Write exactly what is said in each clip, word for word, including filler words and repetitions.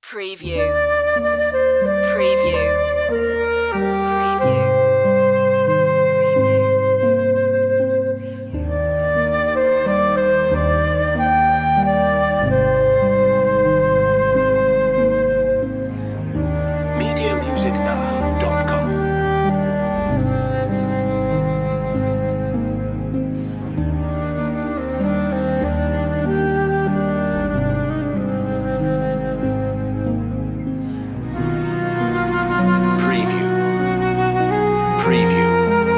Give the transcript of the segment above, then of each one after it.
Preview. Preview. Preview. media music now dot com. Preview. Preview.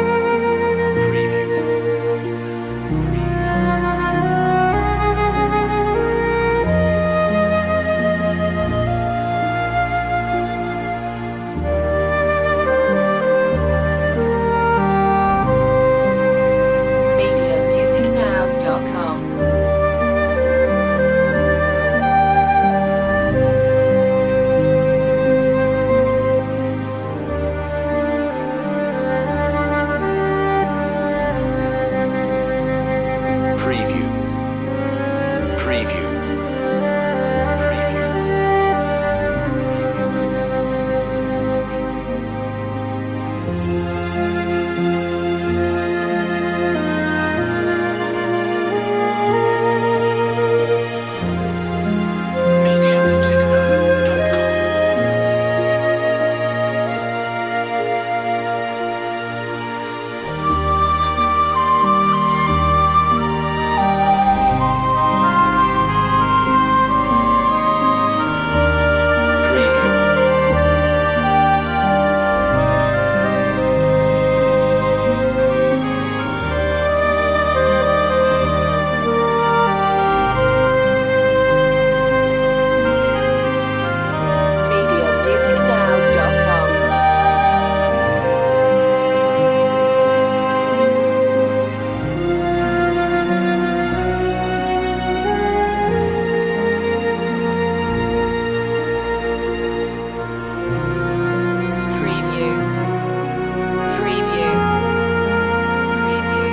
media music now dot com. Preview. Preview. Preview. media music now dot com. Preview. media music now dot com. Preview. Preview. Preview.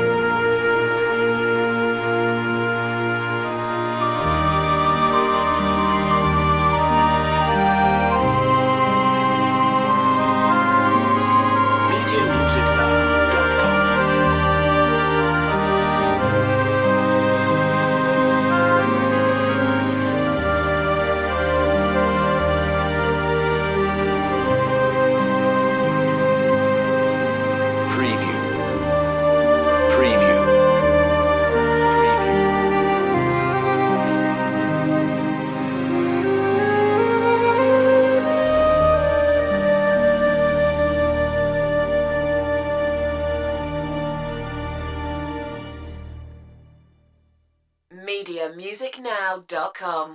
media music now dot com. Preview. Preview. media music now dot com.